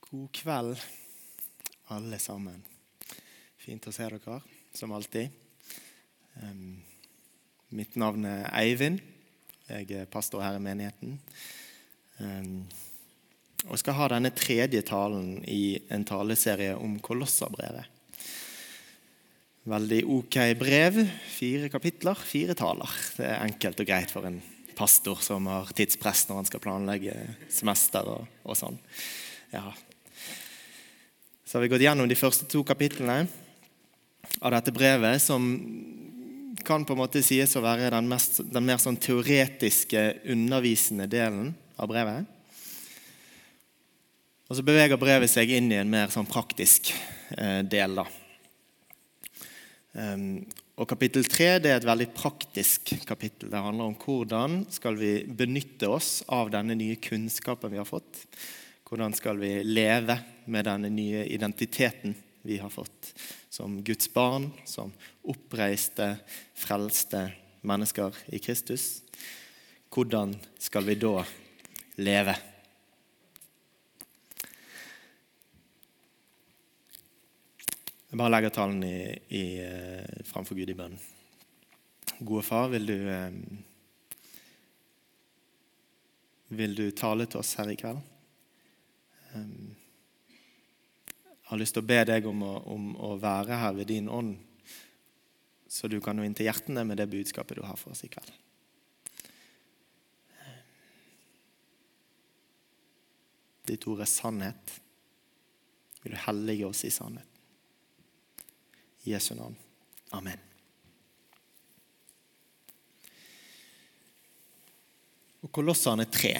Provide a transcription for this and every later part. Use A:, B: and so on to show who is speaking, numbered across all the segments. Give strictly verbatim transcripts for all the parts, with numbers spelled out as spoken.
A: God kveld, alle sammen. Fint å se dere, som alltid. Um, mitt navn er Eivind. Jeg er pastor her i menigheten. Um, og jeg skal ha denne tredje talen i en taleserie om Kolosserbrevet. Veldig ok brev, fire kapitler, fire taler. Det er enkelt og greit for en pastor som har tidspress når han skal planlegge semester og, og sånn. Ja. Så har vi gått gjennom de første to kapitlene av dette brevet, som kan på en måte sies å være den, mest, den mer sånn teoretiske, undervisende delen av brevet. Og så beveger brevet seg inn i en mer sånn praktisk eh, del da. Um, og kapittel tre, det er et veldig praktisk kapittel. Det handler om hvordan skal vi benytte oss av denne nye kunnskapen vi har fått. Hvordan skal vi leve med denne nye identiteten vi har fått som Guds barn, som oppreiste, frelste mennesker i Kristus. Hvordan skal vi da leve? Jeg bare legger talen i, i, framfor Gud i bønnen. Gode far, vil du, vil du tale til oss her i kveld? Jeg har lyst til å be deg om å, om å være her ved din ånd, så du kan nå inn til hjertene med det budskapet du har for oss i kveld. Ditt ord er sannhet. Vil du hellige oss i sannhet? I Jesu navn. Amen. Og Kolosserne tre.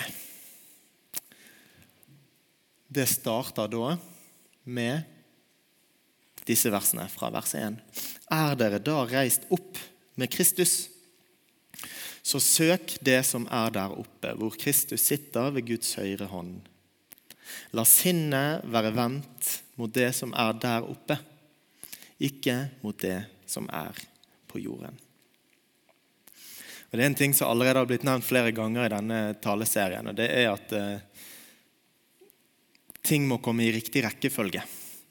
A: Det starter da med disse versene fra vers én. Er dere da reist opp med Kristus? Så søk det som er der oppe, hvor Kristus sitter ved Guds høyre hånd. La sinnet være vendt mot det som er der oppe, ikke mot det som er på jorden. Og det er en ting som allerede har blitt nevnt flere ganger i denne taleserien, og det er at eh, ting må komme i riktig rekkefølge.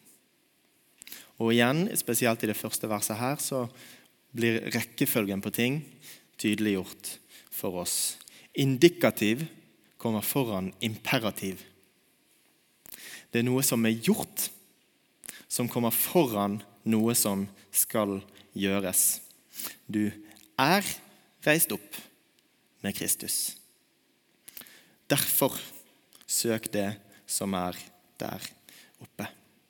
A: Og igjen, spesielt i det første verset her, så blir rekkefølgen på ting tydeliggjort for oss. Indikativ kommer foran imperativ. Det er noe som er gjort, som kommer foran noe som skal gjøres. Du er reist opp med Kristus. Derfor søk det som er der oppe.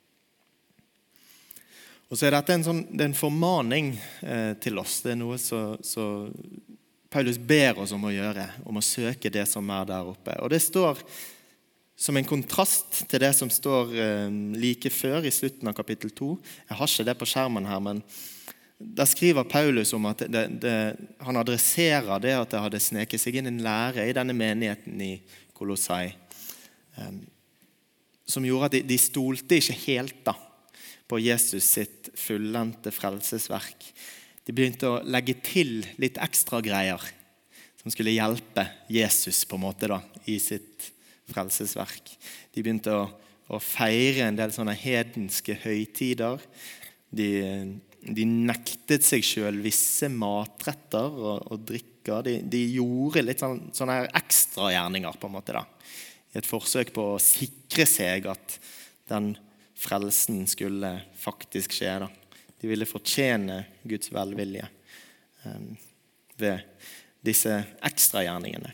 A: Og så er dette en, sånn, det er en formaning eh, til oss. Det er noe som Paulus ber oss om å gjøre, om å søke det som er der oppe. Og det står som en kontrast til det som står eh, like før i slutten av kapittel to. Jeg har ikke det på skjermen her, men der skriver Paulus om at det, det, han adresserer det at det hadde sneket seg inn en lære i denne menigheten i Kolossai. Um, som gjorde at de, de stolte ikke helt da, på Jesus sitt fullendte frelsesverk. De begynte å legge til litt ekstra greier som skulle hjelpe Jesus på en måte da, i sitt frelsesverk. De begynte å, å feire en del sånne hedenske høytider. De, de nektet seg selv visse matretter og, og drikker. De, de gjorde litt sånne, sånne ekstra gjerninger på en måte da. I et forsøk på å sikre seg at den frelsen skulle faktisk skje. Da. De ville fortjene Guds velvilje um, ved disse ekstra gjerningene.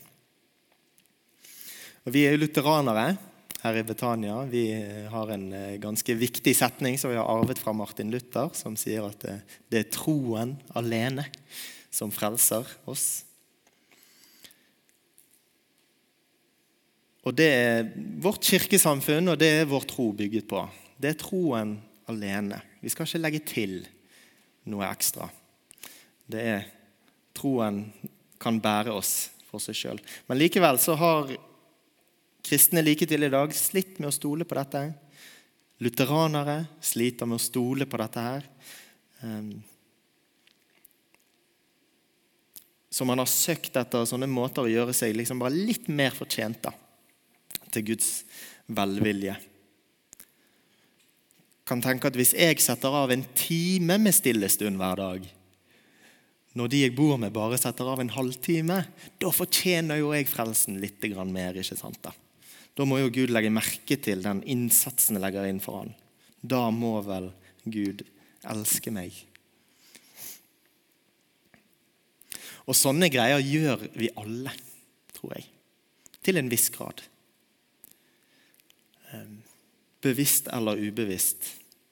A: Og vi er lutheranere her i Betania. Vi har en ganske viktig setning som vi har arvet fra Martin Luther, som sier at det, det er troen alene som frelser oss. Og det er vårt kirkesamfunn, og det er vår tro bygget på. Det er troen alene. Vi skal ikke legge til noe ekstra. Det er troen kan bære oss for seg selv. Men likevel så har kristne like til i dag slitt med å stole på dette. Lutheranere sliter med å stole på dette her. Så man har søkt etter sånne måter å gjøre seg liksom bare litt mer fortjent da. Til Guds velvilje. kan tenke at hvis jeg setter av en time med stillestund hver dag, når de jeg bor med bare setter av en halvtime, da fortjener jo jeg frelsen litt grann mer, ikke sant da? Da må jo Gud legge merke til den innsatsen jeg legger inn for han. Da må vel Gud elske meg. Og sånne greier gjør vi alle, tror jeg. Til en viss grad. Bevisst eller ubevisst.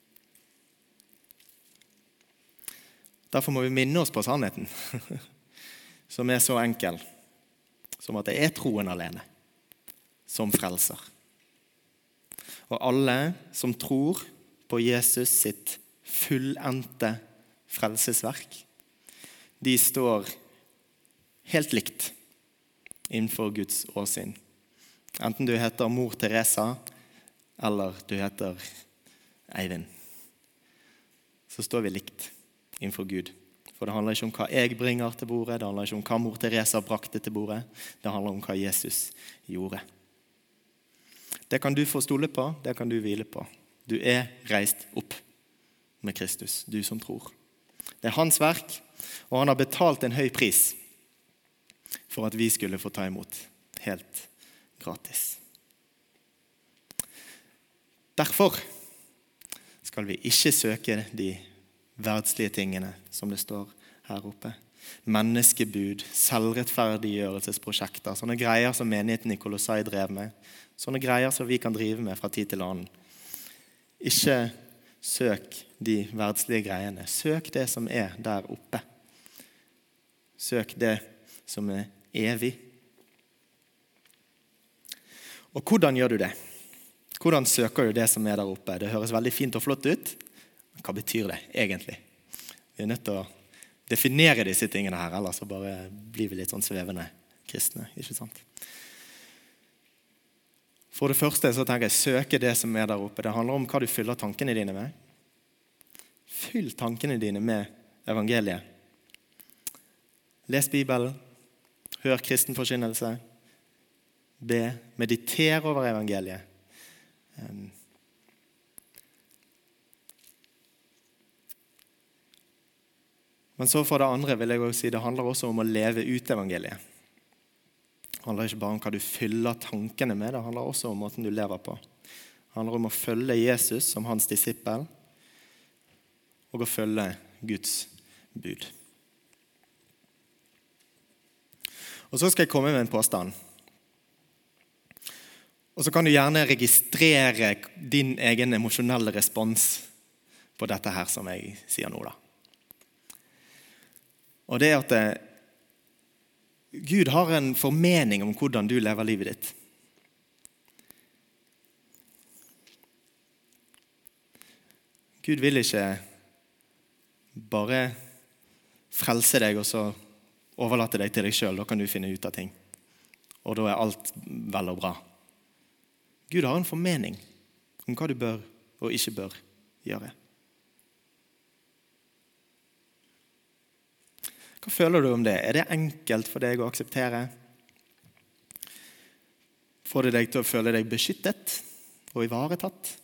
A: Derfor må vi minne oss på sannheten, som er så enkel, som at det er troen alene, som frelser. Og alle som tror på Jesus sitt fullendte frelsesverk, de står helt likt innenfor Guds åsyn. Enten du heter mor Teresa, eller du heter Eivind, så står vi likt innenfor Gud. For det handler ikke om hva jeg bringer til bordet, det handler ikke om hva mor Teresa brakte til bordet, det handler om hva Jesus gjorde. Det kan du få stole på, det kan du hvile på. Du er reist opp med Kristus, du som tror. Det er hans verk, og han har betalt en høy pris for at vi skulle få ta imot helt gratis. Derfor skal vi ikke søke de verdslige tingene som det står her oppe. Menneskebud, selvrettferdiggjørelsesprosjekter, sånne greier som menigheten i Kolossai drev med, sånne greier som vi kan drive med fra tid til annen. Ikke søk de verdslige greiene, søk det som er der oppe. Søk det som er evig. Og hvordan gjør du det? Hvordan søker du det som er der oppe? Det høres veldig fint og flott ut. Hva betyr det egentlig? Vi er nødt til å definere disse tingene her, ellers så bare blir vi litt sånn svevende kristne, ikke sant? For det første så tenker jeg, søke det som er der oppe. Det handler om hva du fyller tankene dine med. Fyll tankene dine med evangeliet. Les Bibelen, hør kristen forkynnelse, be, mediter over evangeliet. Men så for det andre vil jeg også si, det handler også om å leve ut evangeliet. Det handler ikke bare om hva du fyller tankene med, det handler også om måten du lever på. Det handler om å følge Jesus som hans disippel, og å følge Guds bud. Og så skal jeg komme med en påstand. Og så kan du gjerne registrere din egen emosjonelle respons på dette her som jeg sier nå da. Og det er at det, Gud har en formening om hvordan du lever livet ditt. Gud vil ikke bare frelse deg og så overlate deg til deg selv. Da kan du finne ut av ting. Og da er alt vel og bra. Gud har en formening om hva du bør og ikke bør gjøre. Hva føler du om det? Er det enkelt for deg å akseptere? Får det deg til å føle deg beskyttet og ivaretatt?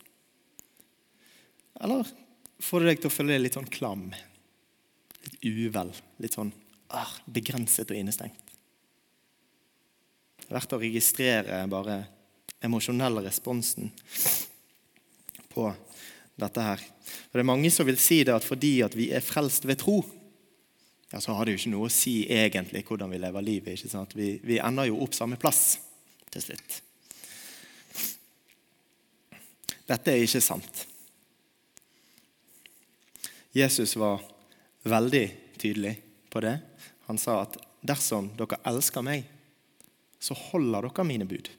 A: Eller får det deg til å føle deg litt sånn klam, litt uvel, litt sånn ah, begrenset og innestengt? Det er verdt å registrere bare emosjonelle responsen på dette her. For det er mange som vil si det at fordi at vi er frelst ved tro, ja, så har det jo ikke noe å si egentlig hvordan vi lever livet, ikke sant? Vi, vi ender jo opp samme plass til slutt. Dette er ikke sant. Jesus var veldig tydelig på det. Han sa at dersom dere elsker meg, så holder dere mine bud.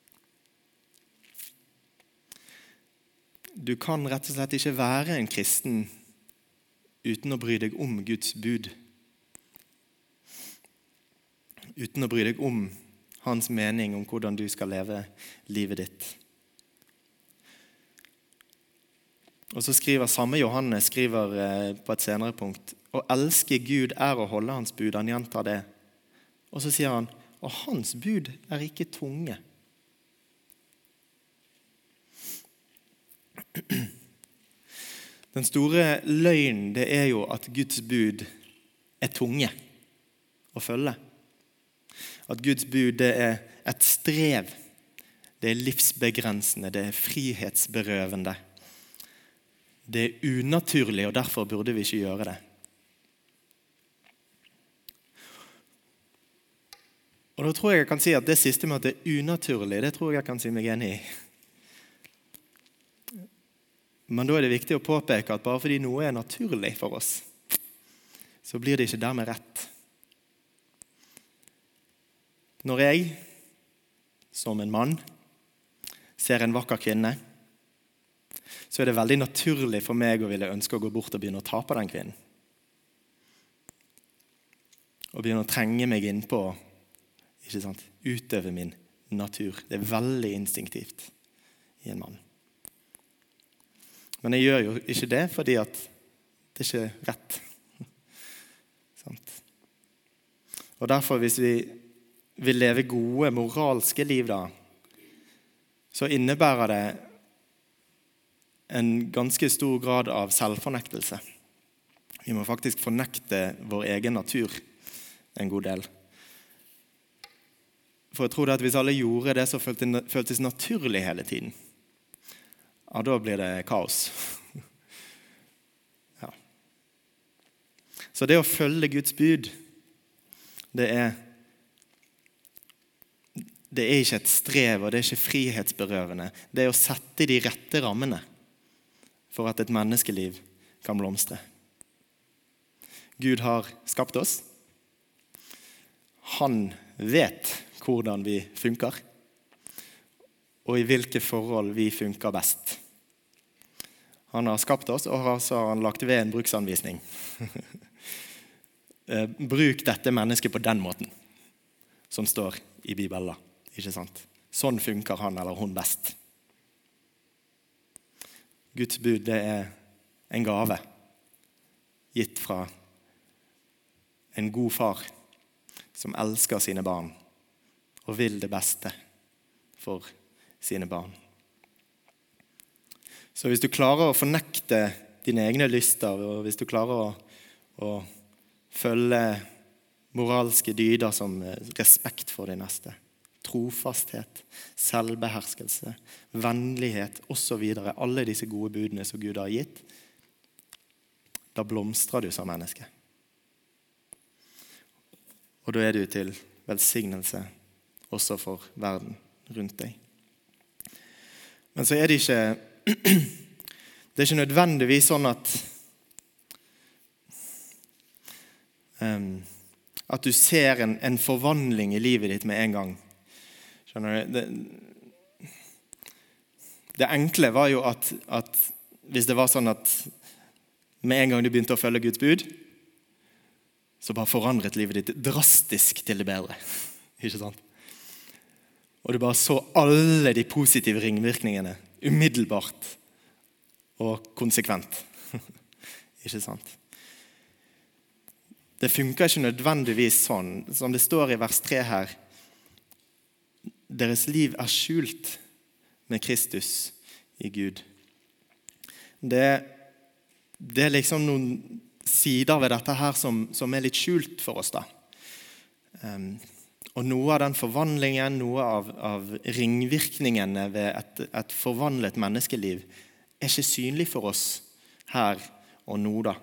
A: Du kan rett og slett ikke være en kristen uten å bry deg om Guds bud. Uten å bry deg om hans mening om hvordan du skal leve livet ditt. Og så skriver samme Johannes skriver på et senere punkt, å elske Gud er å holde hans bud. Han gjentar det. Og så sier han, og hans bud er ikke tunge. Den store løgnen, det er jo at Guds bud er tunge å følge. At Guds bud, det er et strev. Det er livsbegrensende, det er frihetsberøvende. Det er unaturlig, og derfor burde vi ikke gjøre det. Og da tror jeg jeg kan si at det siste med at det er unaturlig, det tror jeg jeg kan si meg enig i. Men da er det viktig å påpeke at bare fordi noe er naturlig for oss, så blir det ikke dermed rett. Når jeg, som en mann, ser en vakker kvinne, så er det veldig naturlig for meg å ville ønske å gå bort og begynne å ta på den kvinnen. Og begynne å trenge meg inn på, ikke sant, utøve min natur. Det er veldig instinktivt i en mann. Men jeg gjør jo ikke det fordi at det ikke er rett. Sant? Og derfor, hvis vi vil leve gode, moralske liv da, så innebærer det en ganske stor grad av selvfornektelse. Vi må faktisk fornekte vår egen natur en god del. For jeg tror det at hvis alle gjorde det som føltes naturlig hele tiden, ja, da blir det kaos. Ja. Så det å følge Guds bud, det er, det er ikke et strev, og det er ikke frihetsberøvende. Det er å sette de rette rammene for at et menneskeliv kan blomstre. Gud har skapt oss. Han vet hvordan vi funker, og i hvilke forhold vi funker best. Han har skapt oss, og så har han lagt ved en bruksanvisning. Bruk dette mennesket på den måten, som står i Bibelen, ikke sant? Sånn funker han eller hun best. Guds bud, det er en gave, gitt fra en god far, som elsker sine barn, og vil det beste for sine barn. Så hvis du klarer å fornekte dine egne lyster, og hvis du klarer å, å følge moralske dyder som respekt for de neste, trofasthet, selvbeherskelse, vennlighet og så videre, alle disse gode budene som Gud har gitt, da blomstrer du som menneske. Og da er du til velsignelse også for verden rundt deg. Men så er det ikke det er ikke nødvendigvis sånn at um, at du ser en, en forvandling i livet ditt med en gang. Skjønner du? Det, det enkle var jo at, at hvis det var sånn at med en gang du begynte å følge Guds bud, så bare forandret livet ditt drastisk til det bedre. Ikke sant? Og du bare så alle de positive ringvirkningene umiddelbart og konsekvent. Ikke sant? Det funker ikke nødvendigvis sånn. Som det står i vers tre her, deres liv er skjult med Kristus i Gud. Det, det er liksom noen sider ved dette her som, som er litt skjult for oss da. Um, Og noe av den forvandlingen, noe av, av ringvirkningene ved et, et forvandlet menneskeliv er ikke synlig for oss her og nå da.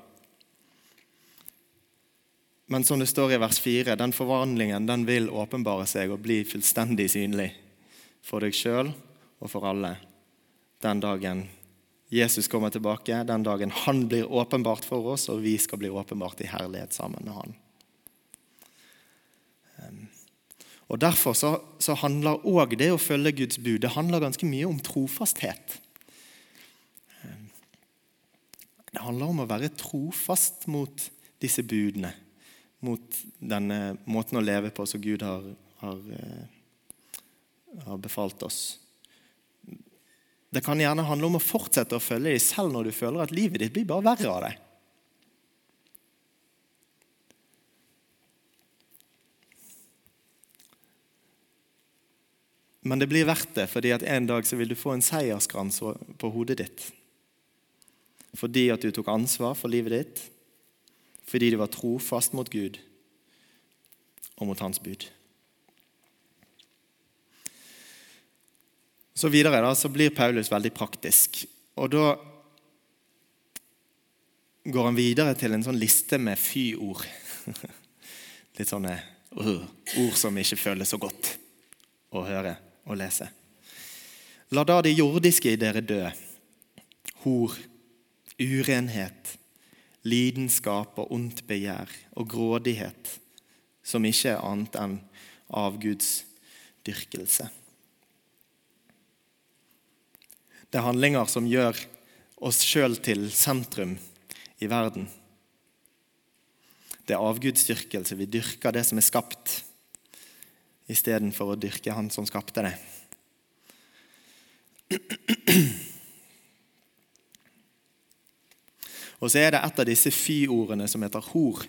A: Men som det står i vers fire, den forvandlingen den vil åpenbare seg og bli fullstendig synlig for deg selv og for alle. Den dagen Jesus kommer tilbake, den dagen han blir åpenbart for oss, og vi skal bli åpenbart i herlighet sammen med han. Og derfor så, så handler også det å følge Guds bud, det handler ganske mye om trofasthet. Det handler om å være trofast mot disse budene, mot denne måten å leve på som Gud har, har, har befalt oss. Det kan gjerne handle om å fortsette å følge dem selv når du føler at livet ditt blir bare verre av det. Men det blir verdt det, fordi at en dag så vil du få en seierskrans på hodet ditt. fordi at du tok ansvar for livet ditt, fordi du var trofast mot Gud og mot hans bud. Så videre da, så blir Paulus veldig praktisk, og da går han videre til en sånn liste med fy-ord. Litt sånne uh, ord som ikke føles så godt å høre og lese. La da det jordiske i dere dø, hor, urenhet, lidenskap og ondt begjær og grådighet, som ikke er annet enn avguds dyrkelse. Det er handlinger som gjør oss selv til sentrum i verden. Det er avgudsdyrkelse. Vi dyrker det som er skapt, i stedet for å dyrke han som skapte det. Og så er det et av disse fy-ordene som heter hor.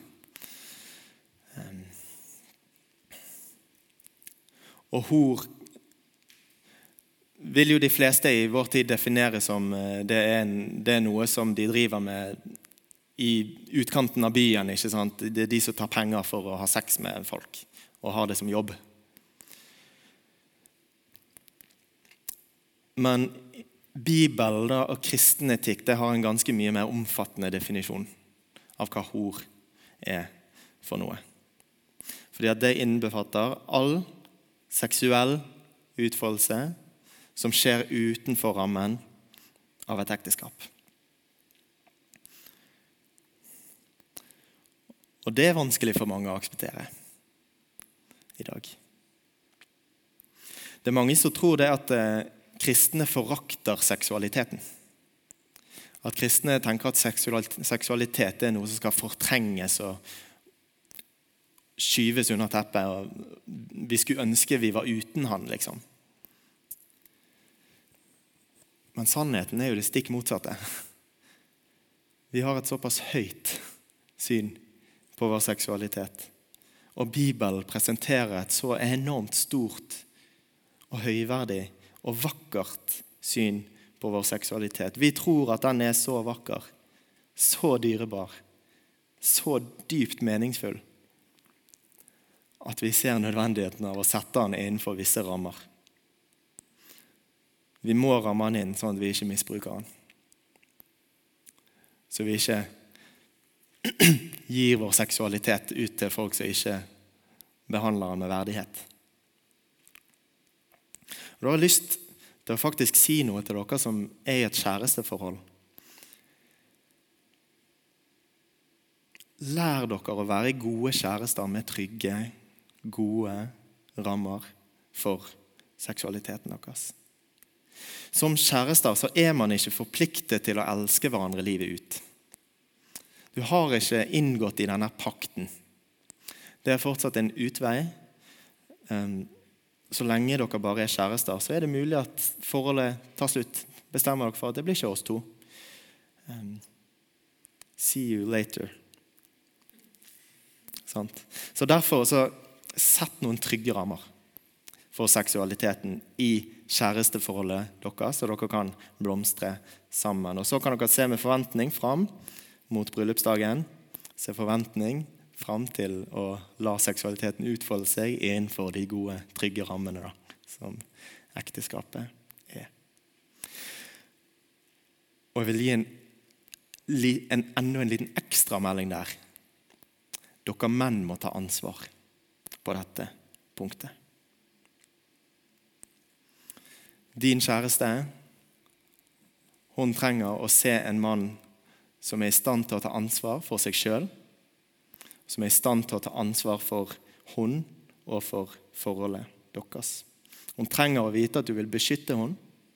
A: Og hor vil jo de fleste i vår tid definere som det er, en, det er noe som de driver med i utkanten av byen, ikke sant? Det er de som tar penger for å ha sex med folk og har det som jobb. Men Bibelen da, og kristen etikk, det har en ganske mye mer omfattende definisjon av hva hor er for noe. Fordi at det innbefatter all seksuell utfoldelse som skjer utenfor rammen av et ekteskap. Og det er vanskelig for mange å akseptere i dag. Det er mange som tror det at eh, kristne forakter seksualiteten. At kristne tenker at seksualitet er noe som skal fortrenges og skyves under teppet, og vi skulle ønske vi var uten han, liksom. Men sannheten er jo det stikk motsatte. Vi har et såpass høyt syn på vår seksualitet. Og Bibelen presenterer et så enormt stort og høyverdig og vakkert syn på vår seksualitet. Vi tror at den er så vakker, så dyrebar, så dypt meningsfull, at vi ser nødvendigheten av å sette den innenfor visse rammer. Vi må ramme den inn sånn at vi ikke misbruker den. Så vi ikke gir vår seksualitet ut til folk som ikke behandler den med verdighet. Og da har jeg lyst til å faktisk si noe til dere som er i et kjæresteforhold. Lær dere å være gode kjærester med trygge, gode rammer for seksualiteten deres. Som kjærester så er man ikke forpliktet til å elske hverandre livet ut. Du har ikke inngått i denne pakten. Det er fortsatt en utvei. Så lenge dere bare er kjærester, så er det mulig at forholdet tar slutt. Bestemmer dere for at det blir ikke oss to. See you later. Sant? Så derfor så sett noen trygge rammer for seksualiteten i kjæresteforholdet deres, så dere kan blomstre sammen. Og så kan dere se med forventning fram mot bryllupsdagen, se forventning fram til å la seksualiteten utfolde seg innenfor de gode, trygge rammene da, som ekteskapet er. Og jeg vil gi en, en, enda en liten ekstra melding der. Dere menn må ta ansvar på dette punktet. Din kjæreste, hun trenger å se en mann som er i stand til å ta ansvar for seg selv, som er i stand til å ta ansvar for hun og for forholdet deres. Hun trenger å vite at du vil beskytte hun,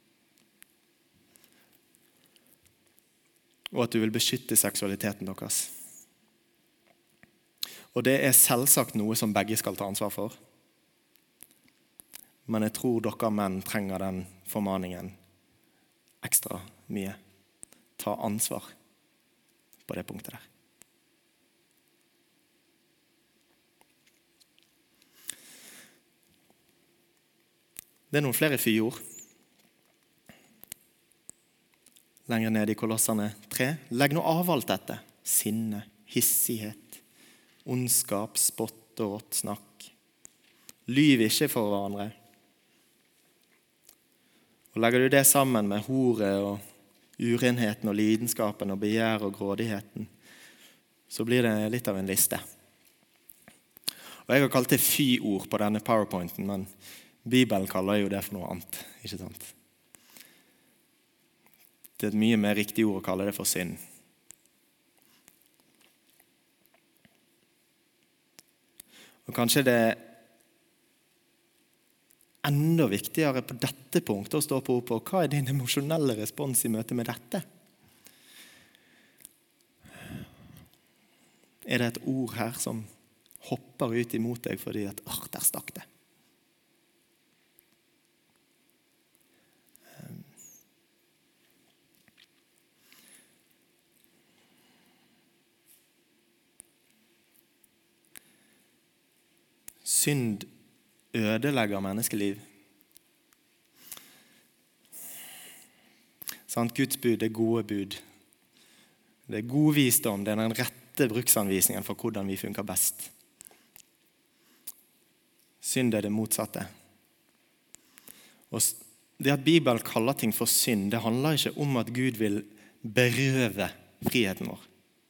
A: og at du vil beskytte seksualiteten deres. Og det er selvsagt noe som begge skal ta ansvar for. Men jeg tror dere menn trenger den formaningen ekstra mye. Ta ansvar på det punktet der. Det er noen flere fyrord. lenger ned i Kolosserne tre. Legg nå av alt dette. Sinne, hissighet, ondskap, spott og rått snakk. Lyv ikke for hverandre. Og legger du det sammen med hore og urenheten og lidenskapen og begjær og grådigheten, så blir det litt av en liste. Og jeg har kalt det fy-ord på denne PowerPointen, men Bibelen kaller jo det for noe annet, ikke sant? Det er et mye mer riktig ord å kalle det for synd. Og kanskje det er enda viktigere på dette punktet å stå på på hva er din emosjonelle respons i møte med dette? Er det et ord her som hopper ut imot deg fordi at, åh, der stakk det. Synd ødelegger menneskeliv. Sant? Guds bud er gode bud. Det er god visdom, det er den rette bruksanvisningen for hvordan vi funker best. Synd er det motsatte. Og det at Bibelen kaller ting for synd, det handler ikke om at Gud vil berøve friheten vår.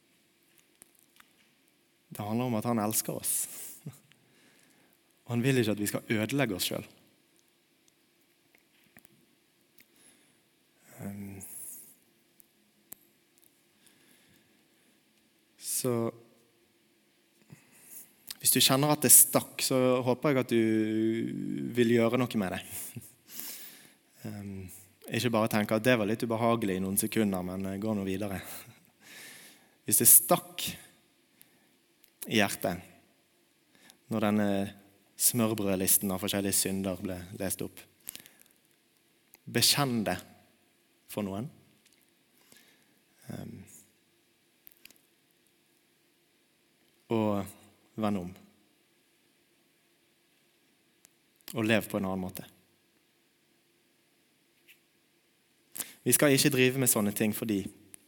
A: Det handler om at han elsker oss. Og han vil ikke at vi skal ødelegge oss selv. Um, så hvis du kjenner at det stakk, så håper jeg at du vil gjøre noe med det. Um, ikke bare tenke at det var litt ubehagelig i noen sekunder, men gå nå videre. Hvis det stakk i hjertet, når denne smørbrødlisten av forskjellige synder ble lest opp, bekjenn det for noen. Um, og vend om. Og lev på en annen måte. Vi skal ikke drive med sånne ting fordi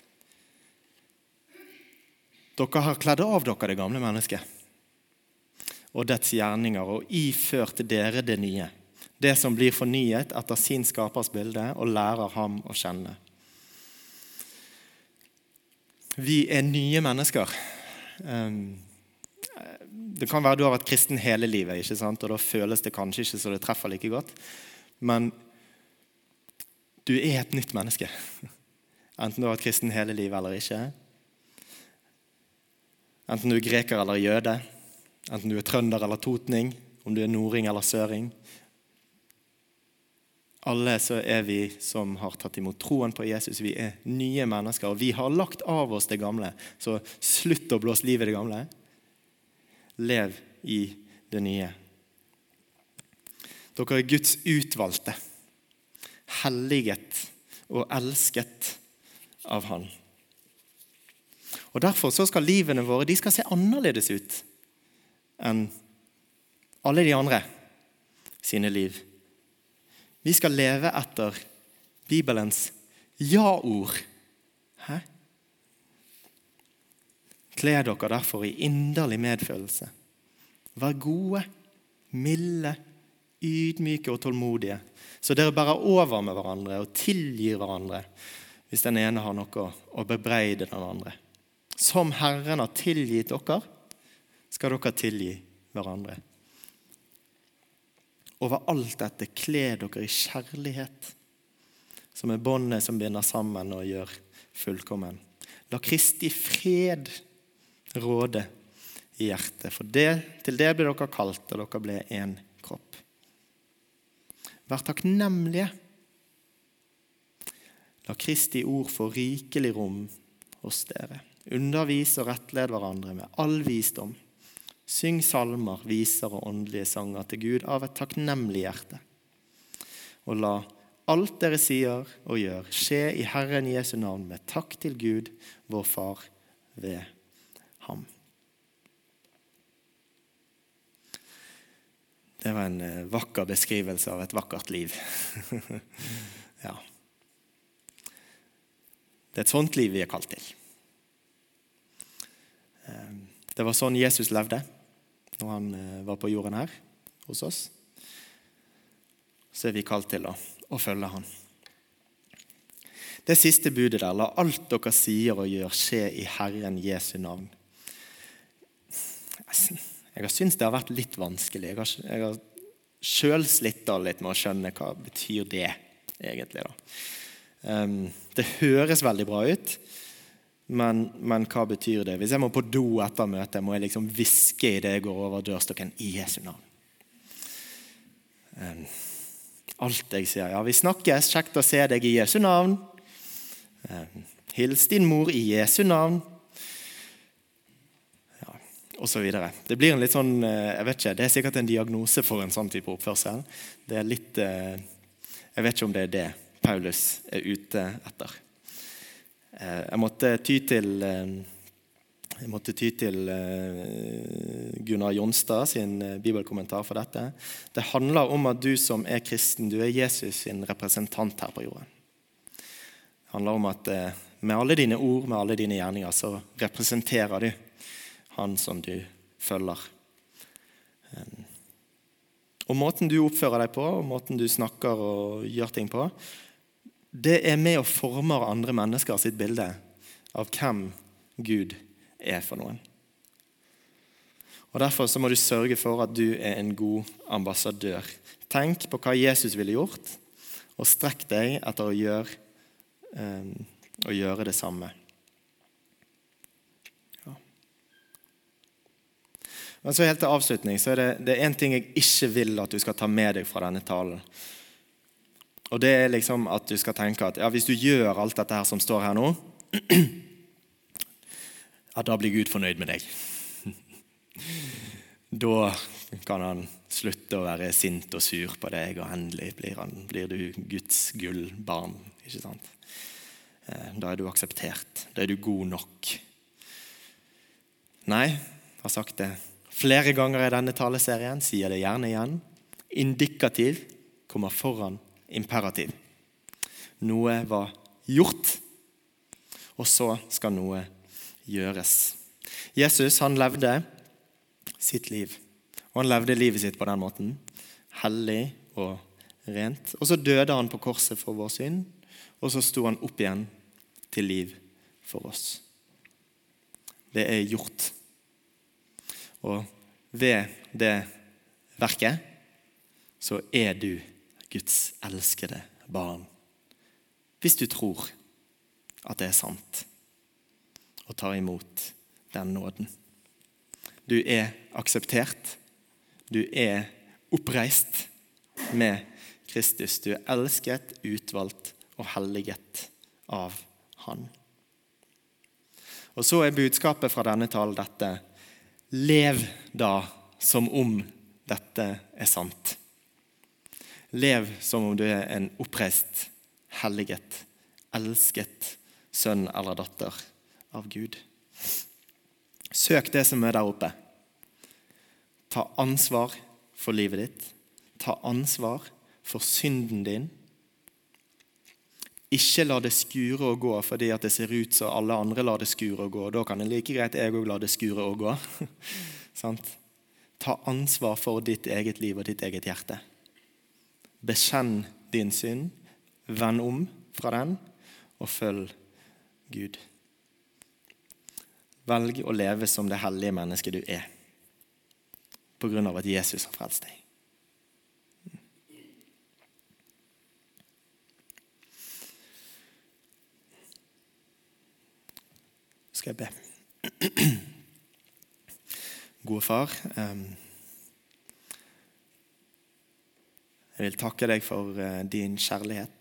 A: dere har kledd av dere det gamle mennesket og dets gjerninger, og iført dere det nye, det som blir fornyet etter sin skapers bilde, og lærer ham å kjenne. Vi er nye mennesker. Det kan være du har vært kristen hele livet, ikke sant? Og da føles det kanskje ikke så det treffer like godt, men du er et nytt menneske. Enten du har vært kristen hele livet eller ikke. Enten du er greker eller jøde. Enten du er trønder eller totning, om du er nording eller søring. Alle så er vi som har tatt imot troen på Jesus. Vi er nye mennesker, og vi har lagt av oss det gamle. Så slutt å blåse liv i det gamle. Lev i det nye. Dere er Guds utvalgte, helliget og elsket av Han. Og derfor så skal livene våre, de skal se annerledes ut enn alle de andre sine liv. Vi skal leve etter Bibelens ja-ord. Hæ? Kle dere derfor i inderlig medfølelse. Vær gode, milde, ydmyke og tålmodige, så dere bærer over med hverandre og tilgir hverandre hvis den ene har noe å bebreide den andre. Som Herren har tilgitt dere, skal dere tilgi hverandre. Over alt dette kle dere i kjærlighet, som er båndet som binder sammen og gjør fullkommen. La Kristi fred råde i hjertet, for det, til det ble dere kalt, og dere ble en kropp. Vær takknemlige. La Kristi ord få rikelig rom hos dere. Undervis og rettled hverandre med all visdom. Syng salmer, viser og åndelige sanger til Gud av et takknemlig hjerte. Og la alt dere sier og gjør skje i Herren Jesu navn med takk til Gud, vår Far, ved ham. Det var en vakker beskrivelse av et vakkert liv. Ja. Det er et sånt liv vi er kalt til. Det var sånn Jesus levde når han var på jorden her hos oss. Så er vi kalt til å, å følge han. Det siste budet der, la alt dere sier og gjør skje i Herren Jesu navn. Jeg har syntes det har vært litt vanskelig. Jeg har, jeg har selv slitt litt med å skjønne hva betyr det egentlig da. Um, det høres veldig bra ut, men, men hva betyr det? Hvis jeg må på do etter møtet, må jeg liksom viske i det jeg går over dørstokken i Jesu navn. Um, alt jeg sier, ja, vi snakkes, kjekt å se deg i Jesu navn. Um, hils din mor i Jesu navn. Ja, og så videre. Det blir en litt sånn, jeg vet ikke, det er sikkert en diagnose for en sånn type oppførsel. Det er litt, jeg vet ikke om det er det Paulus er ute etter. Jeg måtte ty til, jeg måtte ty til Gunnar Jonstad sin bibelkommentar for dette. Det handler om at du som er kristen, du er Jesus sin representant her på jorden. Det handler om at med alle dine ord, med alle dine gjerninger, så representerer du han som du følger. Og måten du oppfører deg på, og måten du snakker og gjør ting på, det er med å forme andre mennesker sitt bilde av hvem Gud er for noen. Og derfor så må du sørge for at du er en god ambassadør. Tenk på hva Jesus ville gjort, og strekk deg etter å gjøre, um, å gjøre det samme. Ja. Men så helt til avslutning, så er det, det er en ting jeg ikke vil at du skal ta med deg fra denne talen. Og det er liksom at du skal tenke at ja, hvis du gjør alt dette her som står her nå, ja, da blir Gud fornøyd med deg. Da kan han slutte å være sint og sur på deg, og endelig blir, han, blir du Guds gullbarn, ikke sant? Da er du akseptert, da er du god nok. Nei, jeg har sagt det flere ganger i denne taleserien, sier det gjerne igjen. Indikativ kommer foran imperativ. Noe var gjort, og så skal noe gjøres. Jesus, han levde sitt liv, og han levde livet sitt på den måten, hellig og rent. Og så døde han på korset for vår synd, og så sto han opp igjen til liv for oss. Det er gjort. Og ved det verket, så er du Guds elskede barn. Hvis du tror at det er sant, og tar imot den nåden. Du er akseptert, du er oppreist med Kristus. Du er elsket, utvalgt og helliget av han. Og så er budskapet fra denne talen dette: lev da som om dette er sant. Lev som om du er en oppreist, helliget, elsket sønn eller datter av Gud. Søk det som er der oppe. Ta ansvar for livet ditt. Ta ansvar for synden din. Ikke la det skure og gå fordi at det ser ut så alle andre lar det skure og gå. Da kan det like greit jeg også la det skure og gå. Ta ansvar for ditt eget liv og ditt eget hjerte. Bekjenn din synd, vend om fra den, og følg Gud. Velg å leve som det hellige mennesket du er, på grunn av at Jesus har frelst deg. Skal jeg be? Gode far, jeg vil takke deg for din kjærlighet.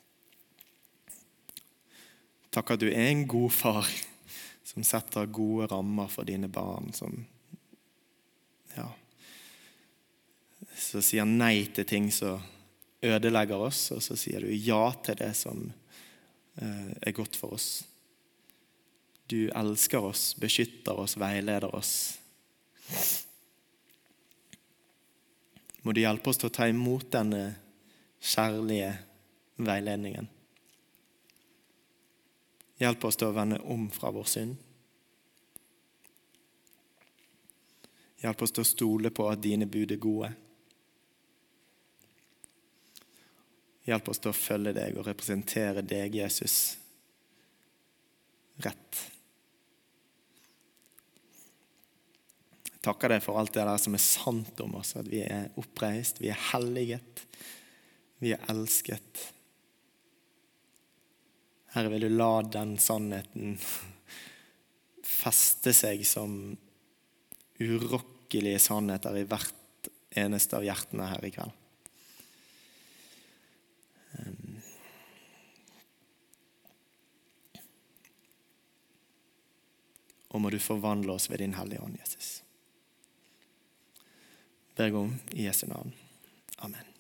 A: Takk at du er en god far som setter gode rammer for dine barn, som ja, så sier nei til ting som ødelegger oss, og så sier du ja til det som er godt for oss. Du elsker oss, beskytter oss, veileder oss. Må du hjelpe oss til å ta imot denne kjærlige veiledningen. Hjelp oss til å vende om fra vår synd. Hjelp oss til å stole på at dine bud er gode. Hjelp oss til å følge deg og representere deg, Jesus, rett. Jeg takker deg for alt det der som er sant om oss, at vi er oppreist, vi er helliget, vi er elsket. Herre, vil du la den sannheten feste seg som urokkelige sannheter i hvert eneste av hjertene her i kveld. Og må du forvandle oss ved din hellige ånd, Jesus. Ber om i Jesu navn. Amen.